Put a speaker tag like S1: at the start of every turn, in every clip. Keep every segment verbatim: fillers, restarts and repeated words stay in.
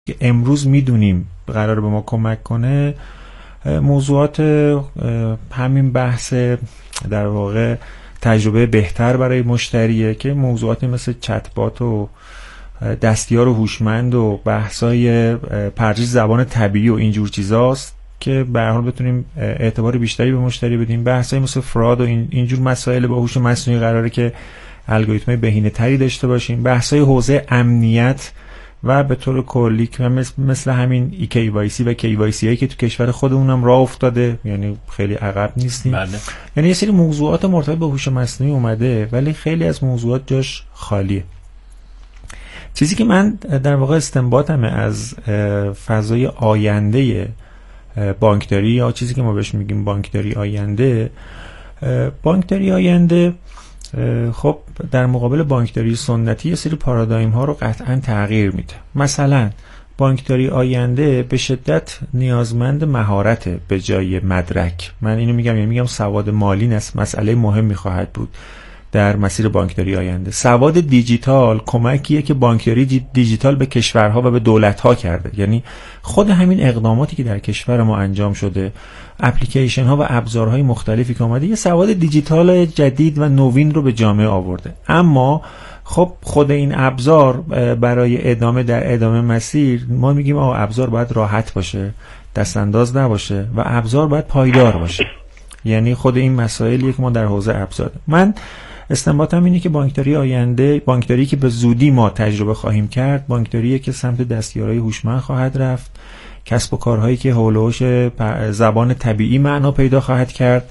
S1: که امروز میدونیم قرار به ما کمک کنه، موضوعات همین بحث در واقع تجربه بهتر برای مشتریه که موضوعاتی مثل چت بات و دستیار هوشمند و بحثای پرچش زبان طبیعی و اینجور چیزاست که به هر حال بتونیم اعتبار بیشتری به مشتری بدیم. بحثای مثل فراد و اینجور مسائل با هوش مصنوعی قراره که الگوریتم‌های بهینه‌تری داشته باشیم. بحثای حوزه امنیت و به طور کلی که مثل, مثل همین ای کی وای سی و کی وای سی هایی که تو کشور خودمونم راه افتاده، یعنی خیلی عقب نیستیم.
S2: بله.
S1: یعنی یه سری موضوعات مرتبط با هوش مصنوعی اومده ولی خیلی از موضوعات جاش خالیه. چیزی که من در واقع استنباطمه از فضای آینده بانکداری یا چیزی که ما بهش میگیم بانکداری آینده، بانکداری آینده خب در مقابل بانکداری سنتی یه سری پارادایم ها رو قطعا تغییر میده. مثلا بانکداری آینده به شدت نیازمند مهارت به جای مدرک. من اینو میگم، یعنی میگم سواد مالی نس مسئله مهمی خواهد بود در مسیر بانکداری آینده. سواد دیجیتال کمکیه که بانکداری دیجیتال به کشورها و به دولت‌ها کرده. یعنی خود همین اقداماتی که در کشور ما انجام شده، اپلیکیشن ها و ابزارهای مختلفی که اومده، یه سواد دیجیتال جدید و نوین رو به جامعه آورده. اما خب خود این ابزار برای ادامه در ادامه مسیر ما میگیم آقا ابزار باید راحت باشه، دست انداز نباشه و ابزار باید پایدار باشه. یعنی خود این مسائلیه که ما در حوزه ابزار. من استنباطم اینه که بانکداری آینده، بانکداری که به زودی ما تجربه خواهیم کرد، بانکداریه که سمت دستیارهای هوشمند خواهد رفت، کسب و کارهایی که حول و حوش زبان طبیعی معنا پیدا خواهد کرد،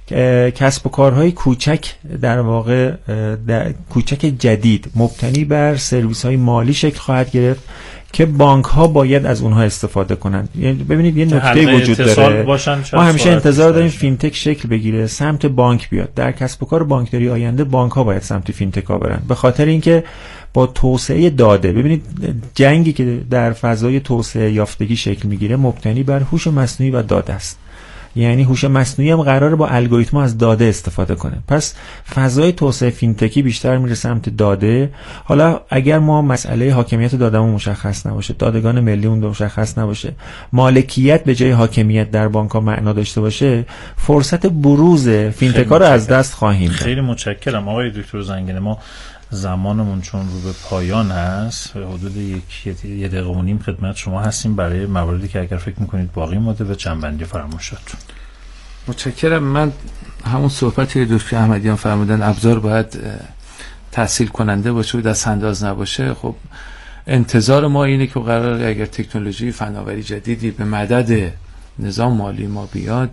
S1: کسب و کارهای کوچک در واقع در کوچک جدید مبتنی بر سرویس‌های مالی شکل خواهد گرفت که بانک ها باید از اونها استفاده کنند. یعنی ببینید یه نکته وجود داره، ما همیشه انتظار داریم فینتک شکل بگیره، سمت بانک بیاد. در کسب و کار بانکداری آینده بانک ها باید سمت فینتک ها برن، به خاطر اینکه با توسعه داده، ببینید جنگی که در فضای توسعه یافتگی شکل میگیره مبتنی بر هوش مصنوعی و داده است. یعنی هوش مصنوعی هم قراره با الگوریتم از داده استفاده کنه. پس فضای توسعه فینتکی بیشتر میره سمت داده. حالا اگر ما مسئله حاکمیت دادهمون مشخص نباشه، دادگان ملی اون مشخص نباشه، مالکیت به جای حاکمیت در بانک ها معنا داشته باشه، فرصت بروز فینتکا رو از دست خواهیم داد.
S2: خیلی متشکرم آقای دکتر زنگنه. ما زمانمون چون رو به پایان هست، حدود یک یه دقیقه و نیم خدمت شما هستیم برای مواردی که اگر فکر میکنید باقی مونده و جنبندی فرمایشاتون.
S3: متشکرم. من همون صحبتی دکتر احمدیان فرمودن ابزار باید تحصیل کننده باشه و دست انداز نباشه. خب انتظار ما اینه که قراره اگر تکنولوژی فناوری جدیدی به مدد نظام مالی ما بیاد،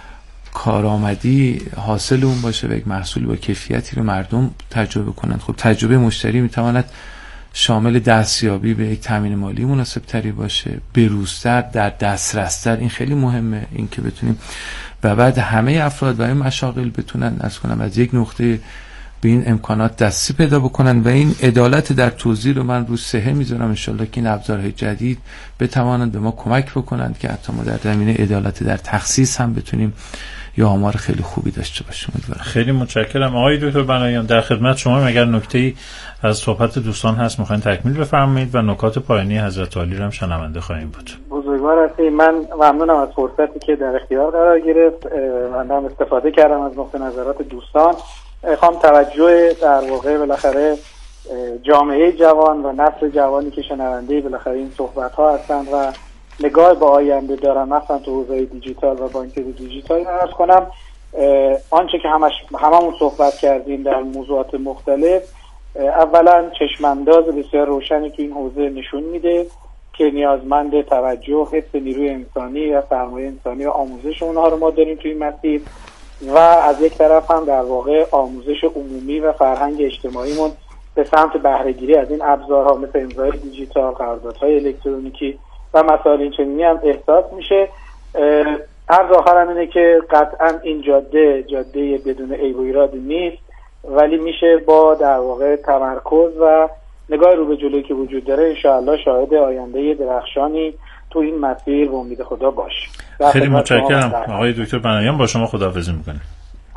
S3: کارآمدی حاصل اون باشه و یک محصول با کیفیتی رو مردم تجربه کنند. خب تجربه مشتری میتواند شامل دستیابی به یک تامین مالی مناسب تری باشه، بروزتر، در دسترستر. این خیلی مهمه، این که بتونیم و بعد همه افراد و این مشاغل بتونن از کنم از یک نقطه به این امکانات دستی پیدا بکنن و این عدالت در توزیع رو من رو سهه میذارم انشالله که این ابزارهای جدید بتوانند به ما کمک بکنند که حتی ما در زمینه عدالت در تخصیص هم بتونیم یا آمار خیلی خوبی داشته باشیم.
S2: خیلی متشکرم آقای دکتر بنایان. در خدمت شما. اگر نکته‌ای از صحبت دوستان هست میخواین تکمیل بفرمایید و نکات پایانی حضرت عالی رو هم شنونده خواهیم بود.
S4: بزرگوار هستی. من ممنونم از فرصتی که در اختیار قرار گرفت. من هم استفاده کردم از نقطه نظرات دوستان. خواهم توجه در واقع بالاخره جامعه جوان و نسل جوانی که شنونده بالاخره این صحبت ها هستند و نگاه به آینده دارن، مثلا تو حوزه دیجیتال و بانکداری دیجیتال عرض کنم آنچه که همش هممون صحبت کردیم در موضوعات مختلف، اولا چشمانداز بسیار روشنی که این حوزه نشون میده که نیازمند توجه، حفظ نیروی انسانی و سرمایه انسانی و آموزش اونها رو ما داریم توی این مسیر و از یک طرف هم در واقع آموزش عمومی و فرهنگ اجتماعیمون به سمت بهره‌گیری از این ابزارها مثل امضای دیجیتال، قراردادهای الکترونیکی و مسائل این چنینی هم احساس میشه. عرض آخرم اینه که قطعا این جاده جاده بدون عیب و ایرادی نیست، ولی میشه با در واقع تمرکز و نگاه رو به جلوی که وجود داره انشاءالله شاهد آینده درخشانی تو این مسیر به امید خدا باشیم.
S2: خیلی متشکرم آقای دکتر بنایان. با شما خداحافظی میکنیم.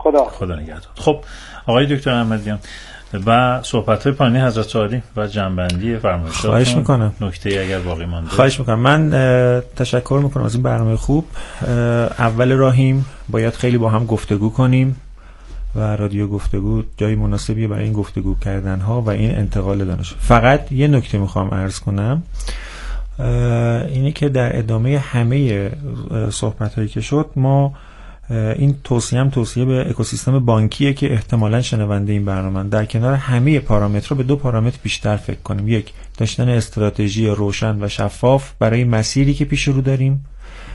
S4: خدا
S2: خدا نگهدار. خب آقای دکتر احمدیان و صحبت‌های پایانی حضرت عالی و جنبندی فرمایشاتون،
S1: خواهش میکنم.
S2: نکته اگر باقی مانده.
S1: خواهش میکنم. من تشکر میکنم از این برنامه خوب. اول راهیم باید خیلی با هم گفتگو کنیم و رادیو گفتگو جای مناسبیه برای این گفتگو کردن ها و این انتقال دانش. فقط یه نکته میخوام عرض کنم، اینه که در ادامه همه صحبت هایی که شد، ما این توصیه هم توصیه به اکوسیستم بانکیه که احتمالاً شنونده این برنامه در کنار همه پارامترها به دو پارامتر بیشتر فکر کنیم. یک، داشتن استراتژی روشن و شفاف برای مسیری که پیش رو داریم،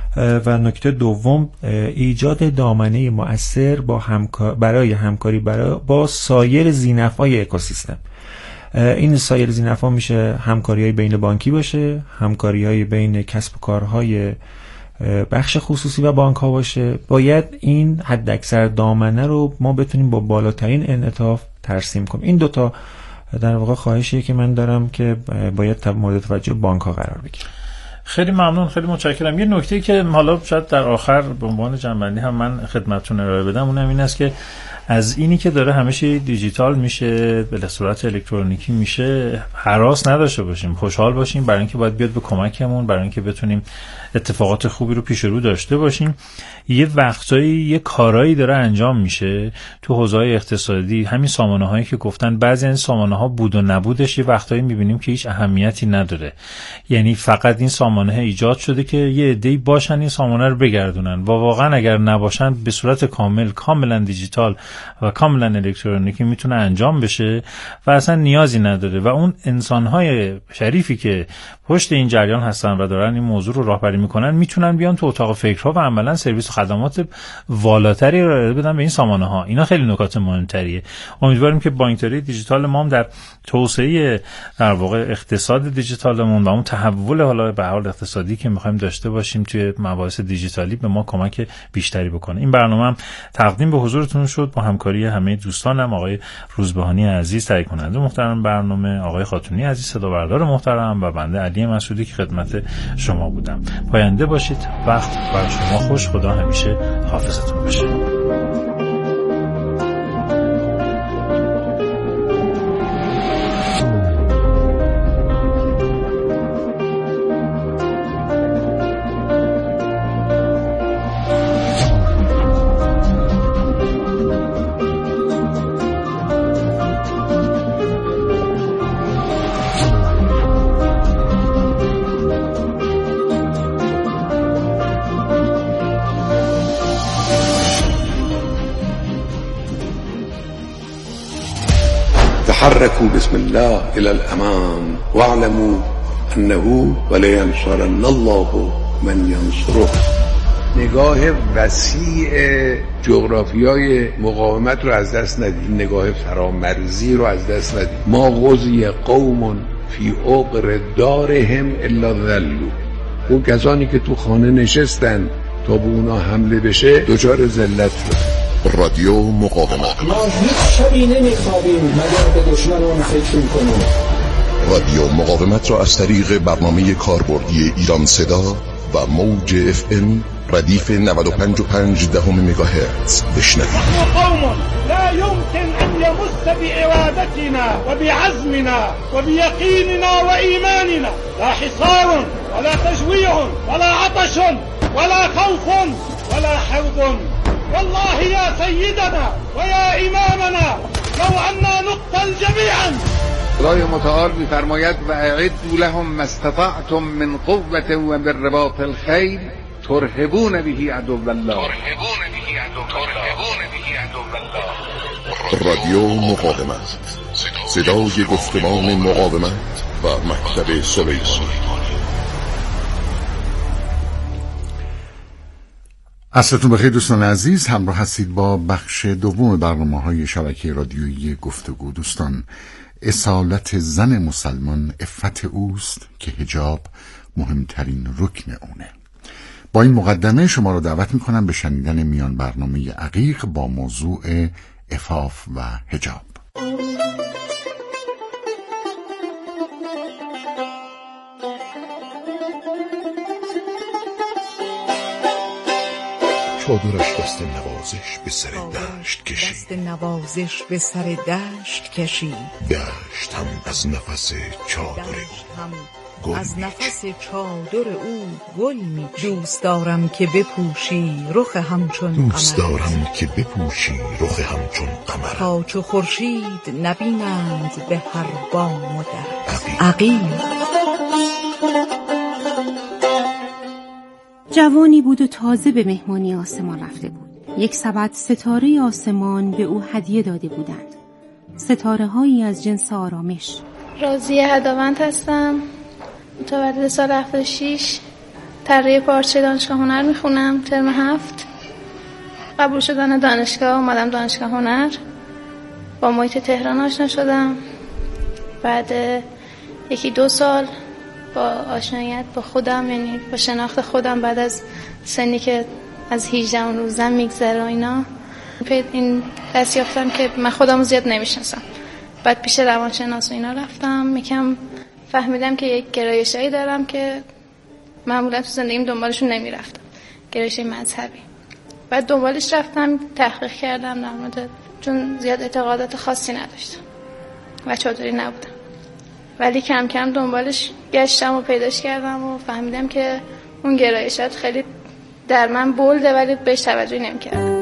S1: و نکته دوم ایجاد دامنه مؤثر با همکار برای همکاری برای با سایر ذی‌نفع‌های اکوسیستم. این سایر ذی‌نفع میشه همکاری‌های بین بانکی باشه، همکاری‌های بین کسب و کارهای بخش خصوصی و بانک ها باشه. باید این حداکثر دامنه رو ما بتونیم با بالاترین انعطاف ترسیم کنیم. این دوتا در واقع خواهشیه که من دارم که باید مورد توجه بانک ها قرار بگیره.
S2: خیلی ممنون، خیلی متشکرم. یه نکته که حالا شاید در آخر به عنوان جنبندی هم من خدمتتون ارائه بدم، اونم این است که از اینی که داره همه چی دیجیتال میشه، به صورت الکترونیکی میشه، هراس نداشته باشیم، خوشحال باشیم، برای اینکه باید بیاد به کمکمون، برای اینکه بتونیم اتفاقات خوبی رو پیش رو داشته باشیم. یه وقتایی یه کارایی داره انجام میشه تو حوزه‌های اقتصادی، همین سامانه‌هایی که گفتن، بعضی از این سامانه‌ها بود و نبودش یه وقتایی می‌بینیم که هیچ اهمیتی نداره. یعنی فقط این سامانه ایجاد شده که یه عده‌ای باشن این سامانه رو بگردونن، و واقعا اگر نباشن به صورت کامل کاملا دیجیتال و کاملا الکترونیکی میتونه انجام بشه و اصلا نیازی نداره. و اون انسان‌های شریفی که پشت این جریان هستن و دارن این موضوع رو راهبری میکنن، میتونن بیان تو اتاق فکرها و عملا سرویس و خدمات والاتری رو ارائه بدن به این سامانه ها. اینا خیلی نکات مهمتریه. امیدواریم که بانکداری دیجیتال ما هم در توسعه در واقع اقتصاد دیجیتالمون و اون تحول حالا به حال اقتصادی که میخوایم داشته باشیم توی مباحث دیجیتالی به ما کمک بیشتری بکنه. این برنامه هم تقدیم به حضورتون شد با همکاری همه دوستانم، آقای روزبهانی عزیز تهیه کننده محترم برنامه، آقای خاتونی عزیز صدا بردار محترم و بنده علی مسعودی که خدمت شما بودم. پاینده باشید. وقت برای شما خوش. خدا همیشه حافظتون باشه.
S5: تحركوا بسم الله إلى الأمام واعلموا أنه ولينصرن الله من ينصره. نگاه وسیع جغرافیای مقاومت رو از دست ندید، نگاه فرامرزی رو از دست ندید. ما غزی قوم فی عقر دارهم الا ذلوا. اون کسانی که تو خانه نشستن تا به اونا حمله بشه دچار ذلت شد.
S6: رادیو مقاومت.
S7: ما هیچ شبی نمیخوابیم مگر به دشمنان فکر میکنیم.
S6: رادیو مقاومت را از طریق برنامه کاربردی ایران صدا و موج اف ام ردیف نود و پنج و پنج دهم مگاهرتز بشنوید.
S8: قوم لا يمكن ان يمس بإرادتنا وبعزمنا وبيقيننا وإيماننا لا حصار ولا تجويع ولا عطش ولا خوف ولا حرب. والله يا سيدنا ويا إمامنا لو أننا نقتل جميعا.
S9: خدای متعال می‌فرماید و اعدوا لهم ما استطعتم من قوة و بالرباط الخیل ترهبون به عدو الله. ترهبون به عدو الله.
S6: رادیو مقاومت، صدای گفتمان مقاومت و مکتب سلیمان.
S10: عصرتون بخیر دوستان عزیز، همراه هستید با بخش دوم برنامه‌های شبکه رادیویی گفتگو. دوستان، اصالت زن مسلمان عفت اوست که حجاب مهمترین رکن اونه. با این مقدمه شما را دعوت میکنم به شنیدن میان برنامه عقیق با موضوع عفاف و حجاب.
S6: چادرش دست نوازش به سر دشت کشید
S11: دست نوازش به سر دشت کشید
S6: دشت هم از نفس چادر او
S11: از نفس چادر او گل می دوست دارم که بپوشی رخ همچون قمر
S6: دوست دارم که بپوشی رخ همچون قمر
S11: تا چو خورشید نبینند به هر بام و در عقیم.
S12: جوانی بود و تازه به مهمانی آسمان رفته بود. یک سبد ستاره آسمان به او هدیه داده بودند. ستاره هایی از جنس آرامش.
S13: راضیه هداوند هستم، متولد سال هفتاد و شش، طراحی پارچه دانشگاه هنر میخونم، ترم هفت. قبول شدن دانشگاه اومدم دانشگاه هنر، با محیط تهران آشنا شدم. بعد یکی دو سال با آشنایت با خودم، یعنی با شناخت خودم بعد از سنی که از هجده و نوزده میگذره و اینا، این دست یافتم که من خودم زیاد نمیشناسم. بعد پیش روانشناس و اینا رفتم، یکم فهمیدم که یک گرایشایی دارم که معمولا تو زندگیم دنبالشون نمیرفتم، گرایش مذهبی. بعد دنبالش رفتم، تحقیق کردم در مورد، چون زیاد اعتقادات خاصی نداشتم و چادری نبودم، ولی کم کم دنبالش گشتم و پیداش کردم و فهمیدم که اون گرایشات خیلی در من بولده ولی بهش توجهی نمی‌کردم.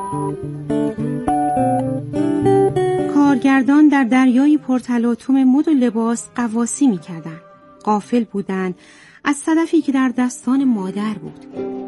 S12: کارگردان در دریای پرتلاطم مد و لباس غواصی می‌کردند. غافل بودند از صدفی که در دستان مادر بود.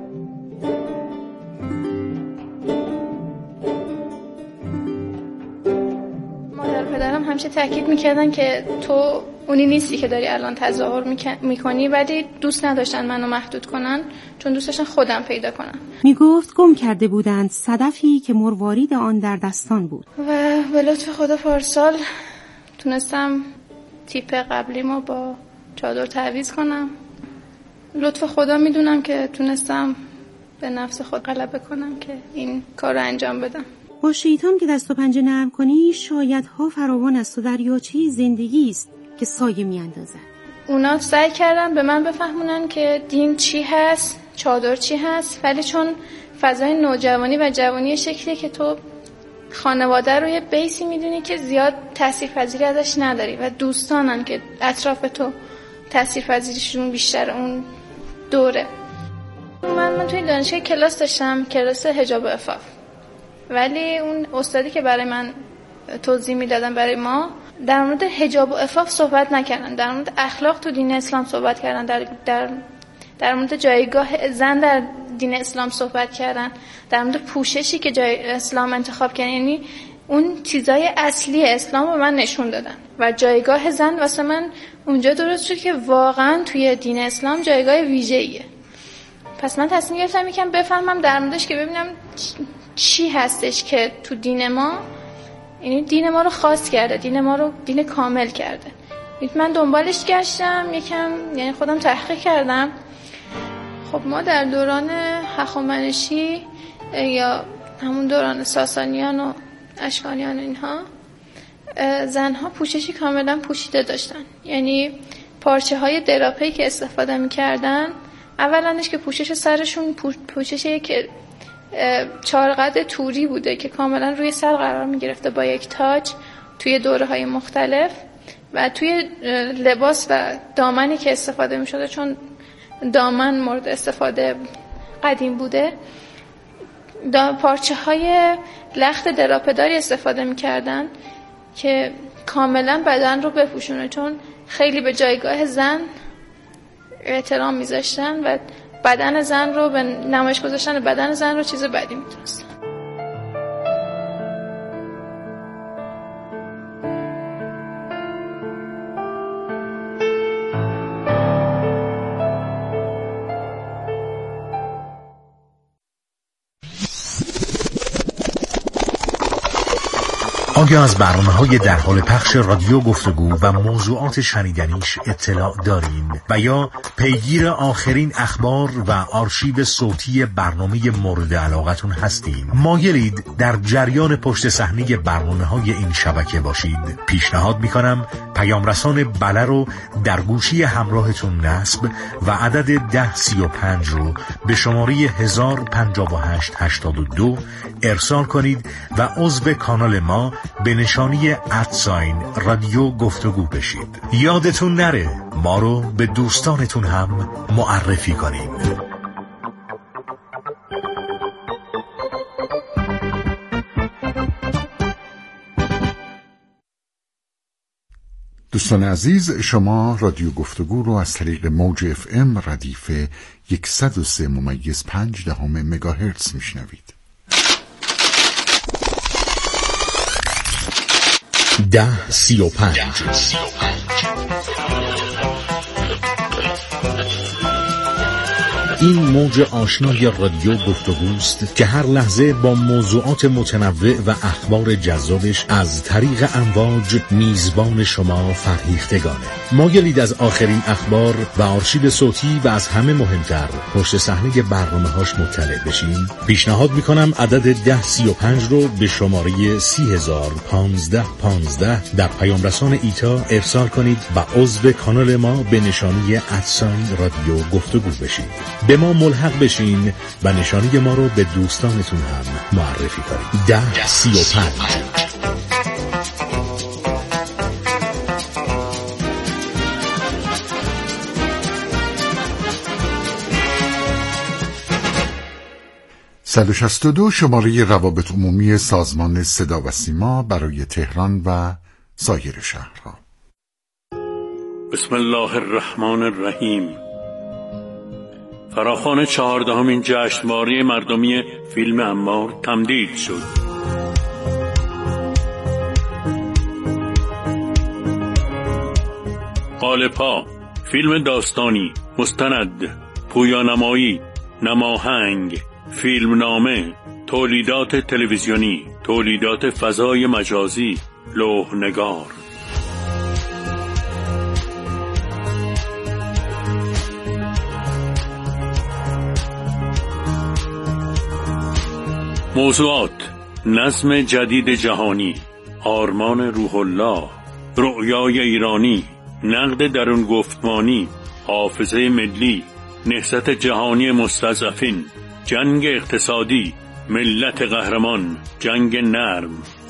S13: مادر و پدرم همیشه تاکید می‌کردن که تو اونی نیستی که داری الان تظاهر میکنی، ولی دوست نداشتن منو محدود کنن، چون دوست داشتن خودم پیدا کنن.
S12: میگفت گم کرده بودند صدفی که مروارید آن در دستان بود
S13: و به لطف خدا پارسال تونستم تیپ قبلیمو با چادر تعویض کنم. لطف خدا میدونم که تونستم به نفس خود غلبه کنم که این کار رو انجام بدم.
S12: با شیطان که دست و پنجه نرم کنی شایدها فراوان است و دریاچه زندگی است که سایه می اندازن.
S13: اونا سعی کردن به من بفهمونن که دین چی هست، چادر چی هست، ولی چون فضای نوجوانی و جوانی شکلی که تو خانواده رو یه بیسی میدونی که زیاد تاثیرپذیری ازش نداری و دوستانن که اطراف تو تاثیرپذیریشون بیشتر اون دوره. من من توی دانشگاه کلاس داشتم، کلاس حجاب و عفاف، ولی اون استادی که برای من توضیح میدادن برای ما در مورد حجاب و عفاف صحبت نکردن، در مورد اخلاق تو دین اسلام صحبت کردن، در در در مورد جایگاه زن در دین اسلام صحبت کردن، در مورد پوششی که جای اسلام انتخاب کردن. یعنی اون چیزای اصلی اسلام رو من نشون دادن و جایگاه زن واسه من اونجا درست شد که واقعا توی دین اسلام جایگاه ویژه‌ایه. پس من تصمیم گرفتم یکم بفهمم در موردش که ببینم چی هستش که تو دین ما، یعنی دین ما رو خاص کرده، دین ما رو دین کامل کرده. من دنبالش گشتم یکم، یعنی خودم تحقیق کردم. خب ما در دوران هخامنشی یا همون دوران ساسانیان و اشکانیان و اینها، زنها پوششی کاملا پوشیده داشتن. یعنی پارچه های دراپه‌ای که استفاده می‌کردن، اولانش که پوشش سرشون پوششی که چارقد توری بوده که کاملا روی سر قرار می گرفته با یک تاج توی دوره های مختلف، و توی لباس و دامنی که استفاده می شده، چون دامن مورد استفاده قدیم بوده، پارچه های لخت دراپه‌داری استفاده می کردن که کاملا بدن رو بپوشونه، چون خیلی به جایگاه زن احترام می زاشتن و بدن زن رو به نمایش گذاشتن بدن زن رو چیز بدی می‌دونستن.
S14: آیا از برنامه‌های در حال پخش رادیو گفتگو و موضوعات شنیدنیش اطلاع دارین و یا پیگیر آخرین اخبار و آرشیو صوتی برنامه مورد علاقتون هستیم. مایلید در جریان پشت صحنه برنامه‌های این شبکه باشید؟ پیشنهاد می‌کنم پیام رسان بله رو در گوشی همراهتون نصب و عدد ده سی و پنج رو به شماره هزار و پنجاه و هشت هشتاد و دو ارسال کنید و عضو کانال ما به نشانی ادساین رادیو گفتگو بشید. یادتون نره ما رو به دوستانتون هم معرفی کنید.
S10: دوستان عزیز، شما رادیو گفتگو رو از طریق موج اف ام ردیف صد و سه ممیز پنج دهم مگاهرتز میشنوید.
S14: ده سی و پنج این موج آشنای رادیو گفتگوست که هر لحظه با موضوعات متنوع و اخبار جذابش از طریق امواج میزبان شما فرهیختگانه. مایلید از آخرین اخبار و آرشیو صوتی و از همه مهمتر پشت صحنه برنامه‌هاش مطلع بشین؟ پیشنهاد میکنم عدد ده سی و پنج رو به شماره سی هزار پانزده پانزده در پیام رسان ایتا ارسال کنید و عضو کانال ما به نشانی ادساین رادیو گفتگو بشید. به ما ملحق بشین و نشانی ما رو به دوستانتون هم معرفی کنید. ده سی و پنج.
S10: صد و شصت و دو شماره روابط عمومی سازمان صدا و سیما برای تهران و سایر شهرها.
S15: بسم الله الرحمن الرحیم. فراخوان چهاردهمین جشنواره مردمی فیلم امار تمدید شد. قالب‌ها، فیلم داستانی، مستند، پویانمایی، نماهنگ، فیلمنامه، تولیدات تلویزیونی، تولیدات فضای مجازی، لوح‌نگار. موضوعات: نظم جدید جهانی، آرمان روح الله، رؤیای ایرانی، نقد درون گفتمانی، حافظه ملی، نهضت جهانی مستضعفین، جنگ اقتصادی، ملت قهرمان، جنگ نرم.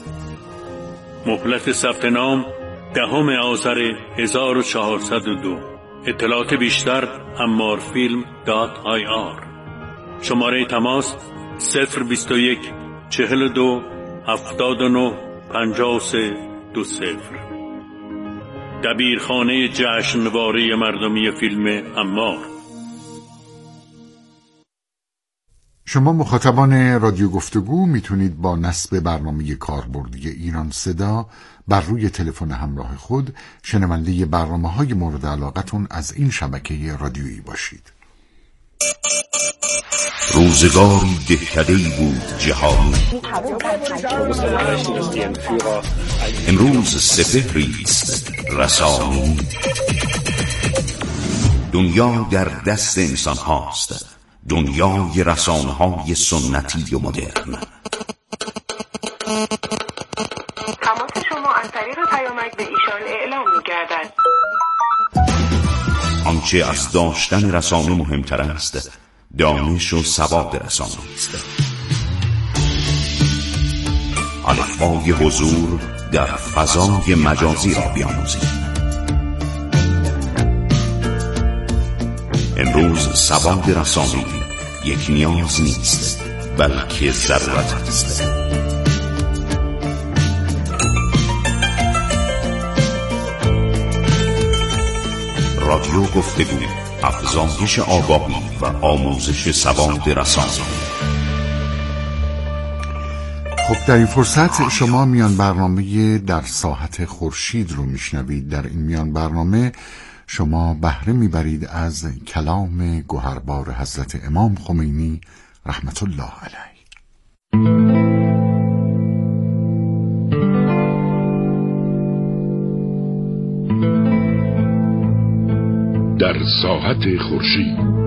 S15: مهلت ثبت نام دهم آذر هزار و چهارصد و دو. اطلاعات بیشتر امارفیلم دات آی آر. شماره تماس صفر بیست و یک چهل و دو هفتاد و نه پنجاه و سه دو صفر. دبیرخانه جشنواره مردمی فیلم امار.
S10: شما مخاطبان رادیو گفتگو میتونید با نصب برنامه کاربردی ایران صدا بر روی تلفن همراه خود شنونده برنامه‌های مورد علاقتون از این شبکه رادیویی باشید.
S16: روزگاری دهکده‌ای بود جهانی، امروز سپهریست رسانی. دنیا در دست انسان هاست، دنیای رسانه های سنتی و مدرن.
S17: تماس شما از طریق پیامک به ایشان اعلام می‌گردد.
S16: آنچه از داشتن رسانه مهمتر است، دانش و سواد رسانه است. الفبای حضور در فضای مجازی را بیاموزید. امروز سواد رسانه‌ای یک نیاز نیست، بلکه ضرورت است. رادیو گفتگو، افزایش آگاهی و آموزش سواد رسانه.
S10: خب در این فرصت شما میان برنامه در ساحت خورشید رو میشنوید. در این میان برنامه شما بهره میبرید از کلام گوهربار حضرت امام خمینی رحمت الله علیه.
S6: در ساحت خورشید.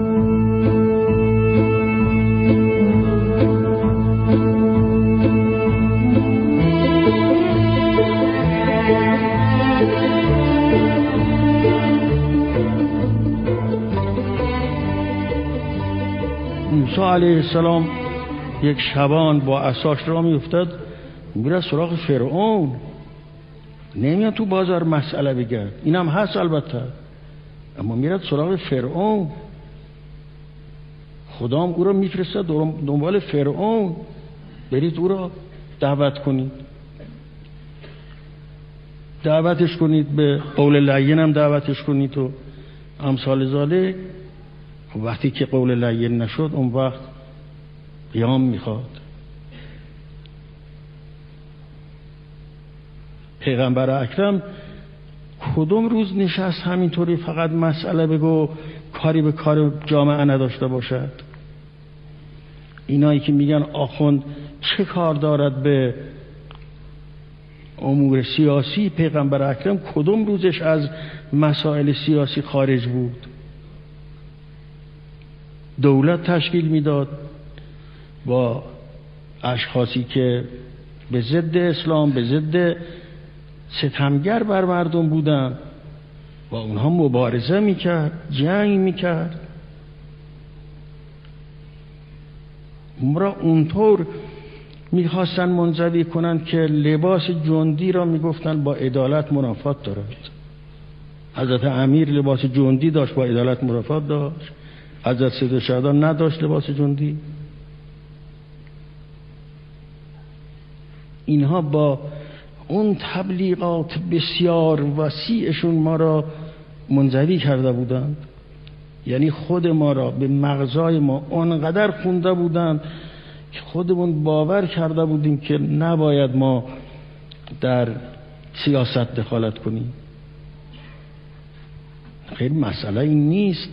S18: موسی علیه السلام یک شبان با عصاش را میافتاد میره سراغ فرعون، نمیاد تو بازار مسئله بگرد، اینم هست البته، اما میرد سراغ فرعون. خدا هم او را میفرسته دنبال فرعون، برید او را دعوت کنید، دعوتش کنید، به قول لین هم دعوتش کنید و امثال ذالک. وقتی که قول لین نشد اون وقت قیام میخواد. پیغمبر اکرم کدوم روز نشست همینطوری فقط مسئله بگو، کاری به کار جامعه نداشته باشد؟ اینایی که میگن آخوند چه کار دارد به امور سیاسی، پیغمبر اکرم کدوم روزش از مسائل سیاسی خارج بود؟ دولت تشکیل میداد با اشخاصی که به ضد اسلام، به ضد ستمگر بر مردم بودن، با اونها مبارزه میکرد، جنگ میکرد. مرا اونطور میخواستن منزوی کنن که لباس جندی را میگفتن با عدالت منافات دارد. حضرت امیر لباس جندی داشت، با عدالت منافات داشت. حضرت سید شهدا نداشت لباس جندی. اینها با اون تبلیغات بسیار وسیعشون ما را منزوی کرده بودند، یعنی خود ما را به مغزای ما اونقدر خونده بودند که خودمون باور کرده بودیم که نباید ما در سیاست دخالت کنیم. خیلی مسئله این نیست.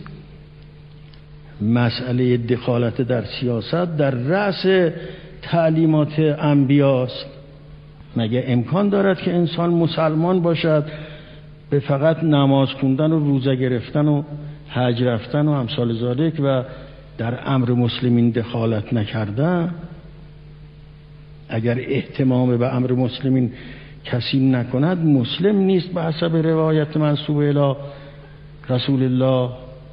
S18: مسئله دخالت در سیاست در رأس تعلیمات انبیاست. مگه امکان دارد که انسان مسلمان باشد به فقط نماز خوندن و روزه گرفتن و حج رفتن و امثال ذالک و در امر مسلمین دخالت نکردن؟ اگر اهتمام به امر مسلمین کسی نکند مسلم نیست به حسب روایت منسوب الی رسول الله.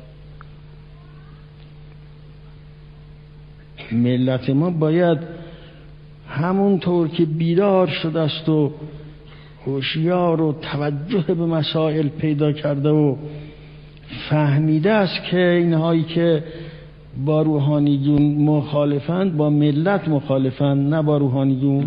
S18: ملت ما باید همونطور که بیدار شده است و هوشیار و توجه به مسائل پیدا کرده و فهمیده است که اینهایی که با روحانیون مخالفند با ملت مخالفند، نه با روحانیون.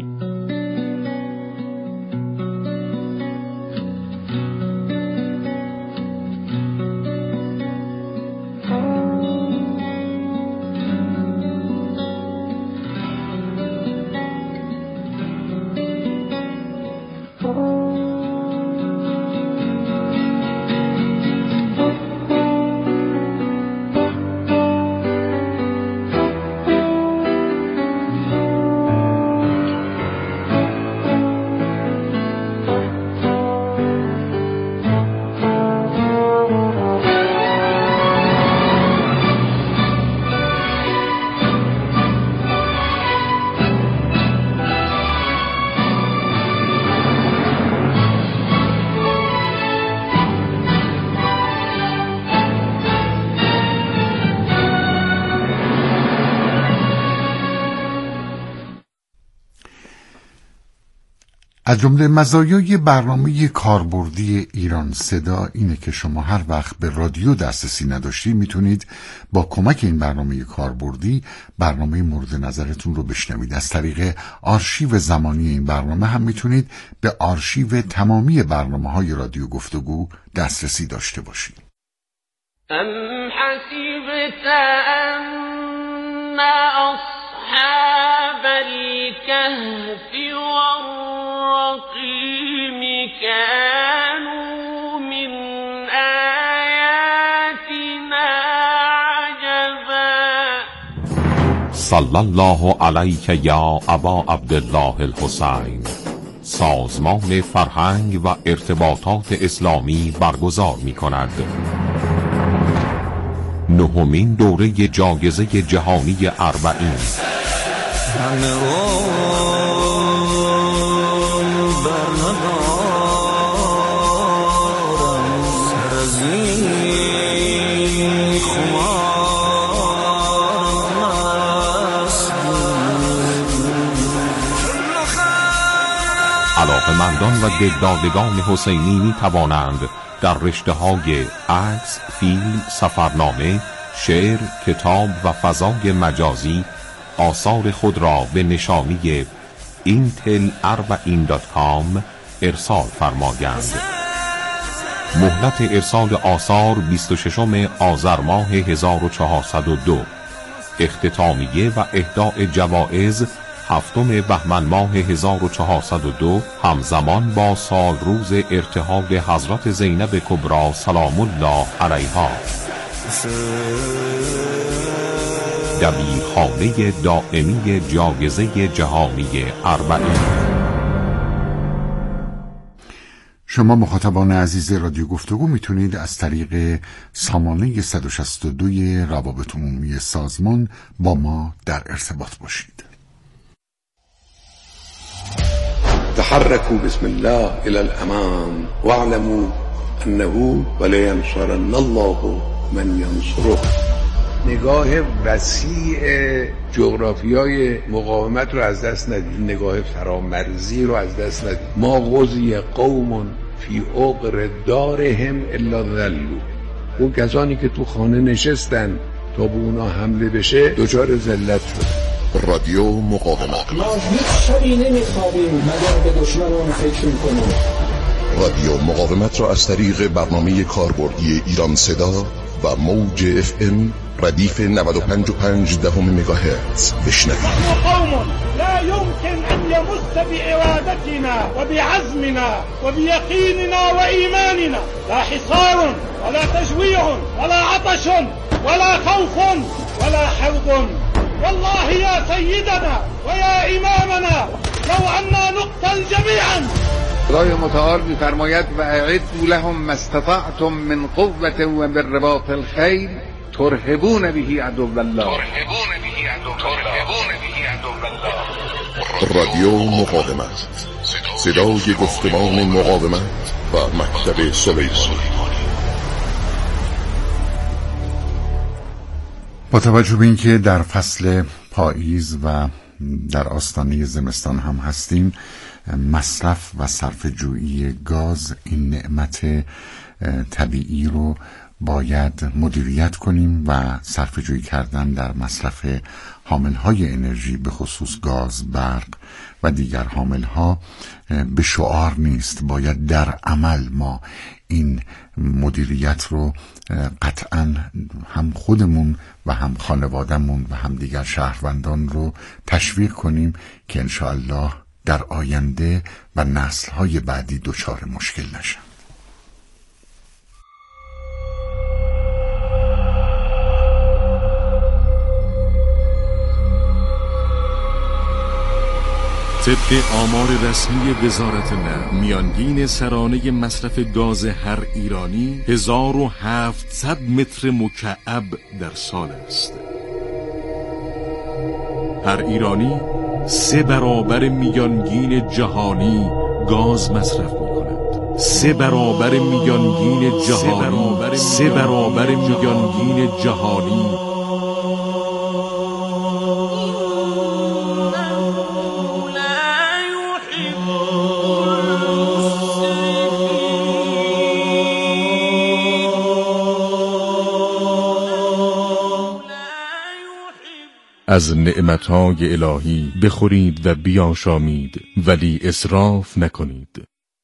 S10: از جمله مزایای برنامه کاربردی ایران صدا اینه که شما هر وقت به رادیو دسترسی نداشتید میتونید با کمک این برنامه کاربردی برنامه مورد نظرتون رو بشنوید. از طریق آرشیو زمانی این برنامه هم میتونید به آرشیو تمامی برنامه‌های رادیو گفتگو دسترسی داشته باشید.
S19: ام حسیبت ان اصحاب الكهف والرقیم كانوا من آیاتنا عجبا.
S20: صلی الله علیک یا ابا عبدالله الحسین. سازمان فرهنگ و ارتباطات اسلامی برگزار می کند. نهمین دوره جایزه جهانی اربعین. علاقه‌مندان و دلدادگان حسینی می توانند در رشته‌های عکس، فیلم، سفرنامه، شعر، کتاب و فضای مجازی آثار خود را به نشانی اینتل اربعین دات کام ارسال فرمایند. مهلت ارسال آثار بیست و ششم آذر ماه هزار و چهارصد و دو. اختتامیه و اهداء جوایز هفتم بهمن ماه هزار و چهارصد و دو، همزمان با سال روز ارتحال حضرت زینب کبری سلام الله علیها. دبیرخانه دائمی جایزه جهانی اربعین.
S10: شما مخاطبان عزیز رادیو گفتگو میتونید از طریق سامانه صد و شصت و دو روابط عمومی سازمان با ما در ارتباط باشید.
S5: تحركوا بسم الله إلى الأمام واعلموا أنه ولينصرن الله من ينصره.
S9: نگاه وسیع جغرافیای مقاومت رو از دست ندید، نگاه فرامرزی رو از دست ندید. ما غزی قوم فی عقر دارهم الا ذلوا. اون کسانی که تو خانه نشستن تا به اونا حمله بشه دچار ذلت شد.
S6: رادیو مقاومت.
S7: ما هیچ شبی نمیخوابیم مگر به دشمنان فکر میکنیم.
S6: رادیو مقاومت را از طریق برنامه کاربردی ایران صدا و موج اف ام ردیف نود و پنج و پنج دهم مگاهرتز بشنوید.
S8: قوم لا يمكن ان يمس بارادتنا وبعزمنا وبيقيننا وايماننا لا حصار ولا تجويع ولا عطش ولا خوف ولا حوض. والله يا سيدنا ويا إمامنا لو أننا نقتل جميعا.
S9: خدای متعال می‌فرماید و اعدوا لهم ما استطعتم من قوة و بالرباط الخیل ترهبون به عدو الله. ترهبون به عدو الله.
S6: رادیو مقاومت، صدای گفتمان مقاومت و مکتب سلیمانی.
S10: با توجه به اینکه در فصل پاییز و در آستانه زمستان هم هستیم، مصرف و صرفه جویی گاز، این نعمت طبیعی رو باید مدیریت کنیم و صرفه جویی کردن در مصرف حاملهای انرژی به خصوص گاز، برق و دیگر حاملها به شعار نیست، باید در عمل ما این مدیریت رو قطعا هم خودمون و هم خانوادهمون و هم دیگر شهروندان رو تشویق کنیم که انشاءالله در آینده و نسل‌های بعدی دچار مشکل نشن.
S21: طبق آمار رسمی وزارت نفت، میانگین سرانه مصرف گاز هر ایرانی هزار و هفتصد متر مکعب در سال است. هر ایرانی سه برابر میانگین جهانی گاز مصرف می کند. سه برابر میانگین جهانی سه برابر میانگین جهانی از نعمتهای الهی بخورید و بیاشامید، ولی اسراف نکنید.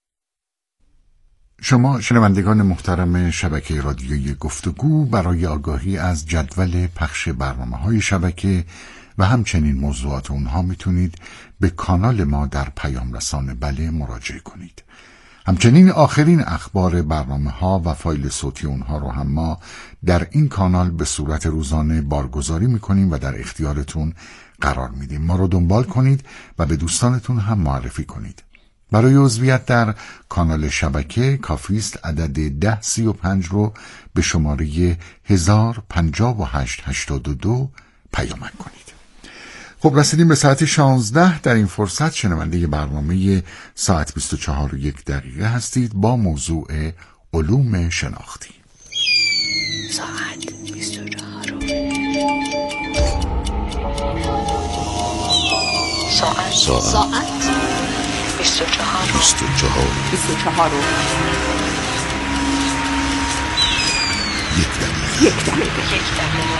S10: شما شنوندگان محترم شبکه رادیویی گفتگو برای آگاهی از جدول پخش برنامه‌های شبکه و همچنین موضوعات اونها میتونید به کانال ما در پیام رسان بله مراجعه کنید. همچنین آخرین اخبار برنامه ها و فایل صوتی اونها رو هم ما در این کانال به صورت روزانه بارگذاری میکنیم و در اختیارتون قرار میدیم. ما رو دنبال کنید و به دوستانتون هم معرفی کنید. برای عضویت در کانال شبکه کافی است عدد ده سی و پنج رو به شماره هزار پنجاه و هشت هشتاد و دو پیامک کنید. خب رسیدیم به ساعت شانزده. در این فرصت شنونده برنامه ساعت بیست و چهار و یک دقیقه هستید با موضوع علوم شناختی.
S11: ساعت بیست و چهار ساعت ساعت بیست و چهار بیست و چهار بیست و چهار یک دقیقه یک دقیقه یک دقیقه